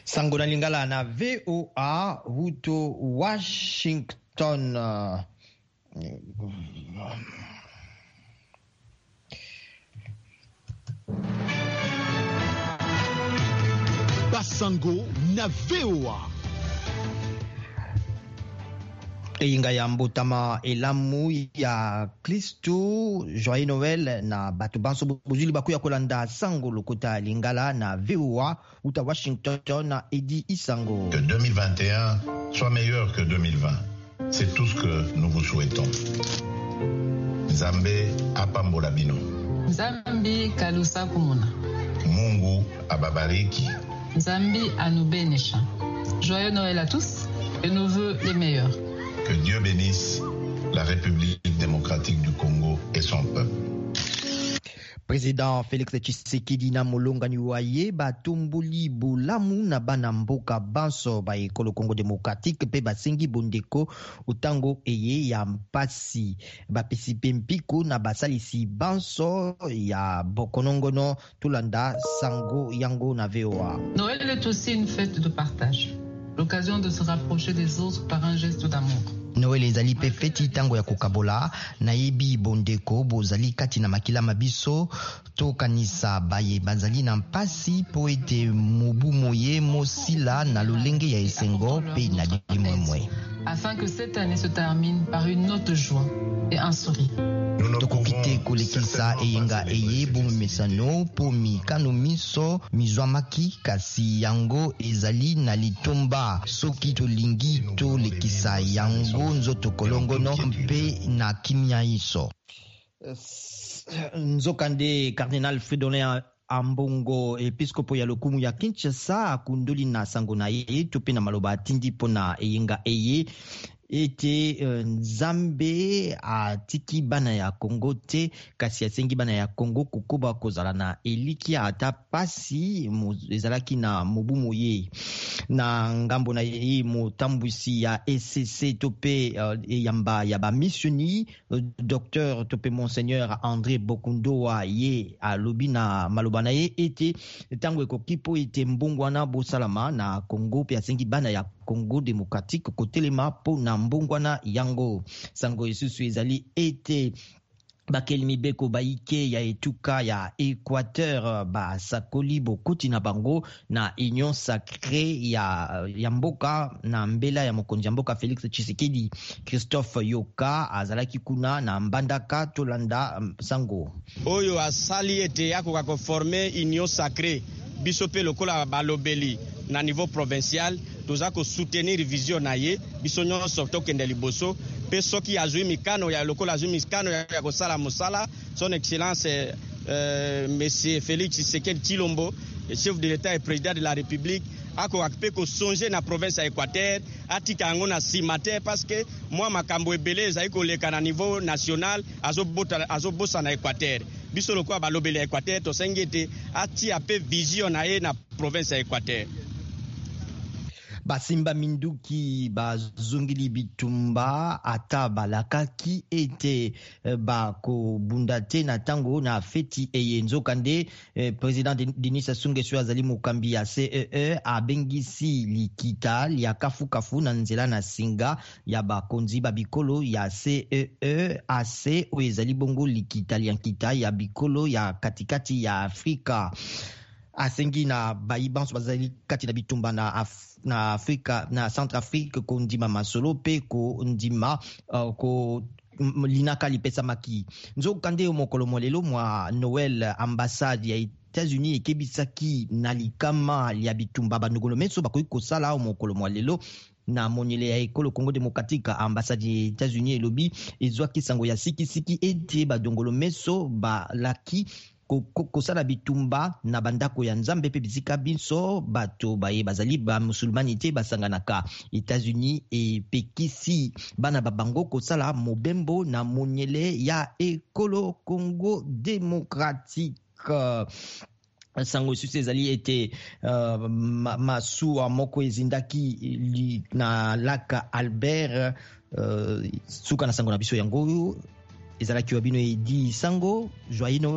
Sango na lingala na VOA huto Washington. Basango na VOA. Inga ya mbotama elamu ya Kristo, Joyeux Noël na batu banso bozuli bakuya kolanda sango lokota lingala na VOA uta Washington na Edi Isango. Que 2021 soit meilleur que 2020. C'est tout ce que nous vous souhaitons. Nzambe apambola bino. Nzambi kalusa kumuna. Mungu ababariki. Nzambi anubenesha. Joyeux Noël à tous et nos vœux les meilleurs. Que Dieu bénisse la République démocratique du Congo et son peuple. Président Félix Tshisekedi na molonga ni waye batumbuli bulamu na bana mboka banso ba ekolo Congo démocratique pe basengi bondeko utango eye ya mpasi bapesi pe mpiko na basalisi banso ya bokonongono tulanda sango yango na VOA. Noël est aussi une fête de partage, l'occasion de se rapprocher des autres par un geste d'amour. Noel ezali pe feti tango ya kokabola na yebi bondeko bozali kati na makila mabiso tokanisa baye bazali na mpasi po ete mobu moye mosila na lolenge ya esengo pe na limwemwe. Afin que cette année se termine par une note de joie et un sourire. Tokokite kolekisa eyenga eye bomemesano po mikano miso mizwamaki kasi yango ezali na litomba soki tolingi tolekisa yango nzoto kolongono mpe na kimia iso. Nzokande Cardinal Fridolin Ambongo episkopo ya lokumu ya Kinshasa akundoli na sango na ye tope na maloba atindi pona eyenga eye ete Nzambe atiki bana ya Kongo te kasi asengi bana ya Kongo kokoba kozala na elikia ata pasi ezalaki na mobumu ye na ngambo na ye motambwisi ya ECC tope yamba ya ba missioni docteur tope monseigneur André Bokundoa ye alobi na maloba na ye ete tango ekoki po ete mbongwana bosalama na Kongo pe asengi bana ya Congo démocratique kotelema po na mbongwana yango sango isusu ezali ete bakeli mibeko baike ya etuka ya Équateur basakoli bokoti na bango na union sacrée ya mboka na mbela ya mokonzi ya mboka Félix Tshisekedi. Christophe Yoka azalaki kuna na mbandaka tolanda sango oyo asali ete akoka koforme union sacrée biso pe lokola balobeli na niveau provincial toza ko soutenir vision na ye biso nyonso tokende liboso pe soki azwi mikano ya lokola azwi mikano ya kosala mosala son excellence monsieur Félix Tshisekedi Tshilombo chef de l'état et président de la république ako akpe ko songer na province ya Équateur atika yango na simate parce que moi makambo ebele ezali koleka na niveau national azobosa na Équateur biso lokola balobeli ya Équateur tosengi ete ati ape vision na ye na province ya Équateur. Basimba minduki bazongili bitumba ata balakaki ete bako bundate na tango na feti eye nzokande président Denis Sassou Nguesso azali mokambi ya CEE abengisi likita ya kafu na nzela na singa ya bakonzi babikolo ya CEE AC oyo ezali bongo likita liankita ya bikolo ya katikati ya Afrika asengi na bayibanso bazali kati na bitumba na Afrika na Centrafrique ko ndima masolo pe ko ndima ko linaka lipesa maki nzokande mokolo molelo mwa Noël ambassade ya États-Unis ekebisaki na likama ya bitumba banogolo meso bakoki kosala mokolo molelo na monyele ya ekolo Congo démocratique ambassade ya États-Unis elobi ezwaki sango ya sikisiki ete badongolo meso balaki kosala bitumba na bandako ya Nzambe pe bizika biso bato baye bazali ba musulmani te basanganaka États-Unis epekisi bana babango kosala mobembo na monyele ya ekolo Congo démocratique. Sango susi ezali ete masuwa moko ezindaki na laka Albert suka na sango na biso yango ezalaki wa bino Edi Sango Joyeux